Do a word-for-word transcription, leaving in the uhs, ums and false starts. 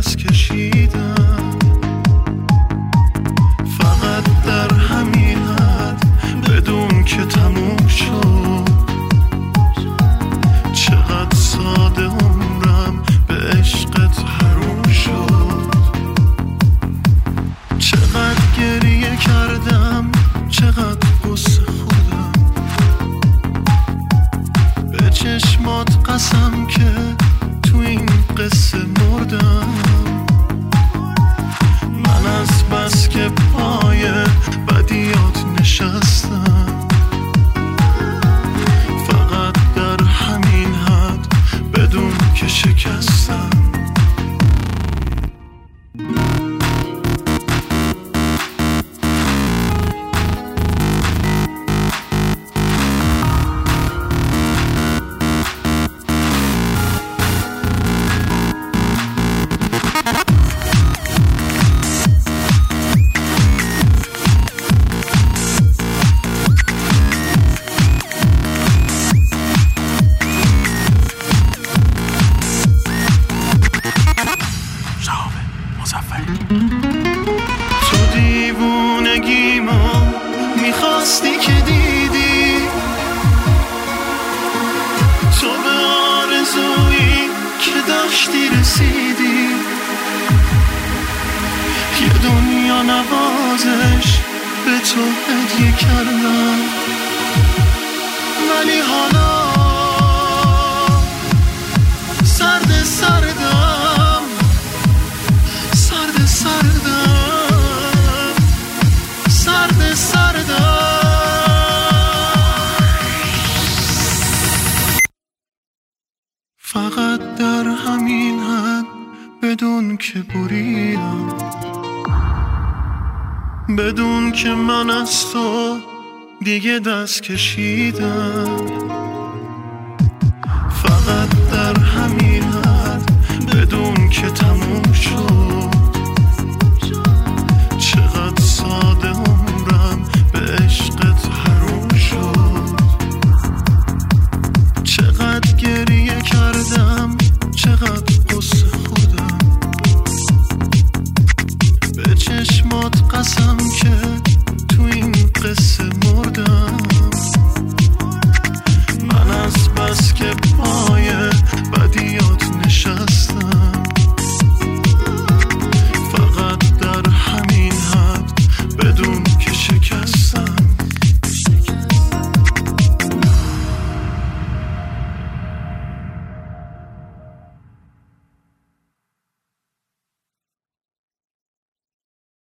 دست کشیدم، فقط در همین حد بدون که تموم شد. چقدر ساده عمرم به عشقت حروم شد. چقدر گریه کردم، چقدر غصه خوردم، به چشمات قسم که تو این قصه مردم. من از بس که پای بدیات نشستم، فقط در همین حد بدون که شکستم. تو دیوونگیمو میخواستی که دیدی، تو به آرزویی که داشتی رسیدی. یه دنیا نوازش به تو هدیه کردم، ولی حالا سرد سردم، سرد سردم، سرد سردم. فقط در همین حد بدون که بریدم، بدون که من از تو دیگه دست کشیدم، فقط در همین حد بدون که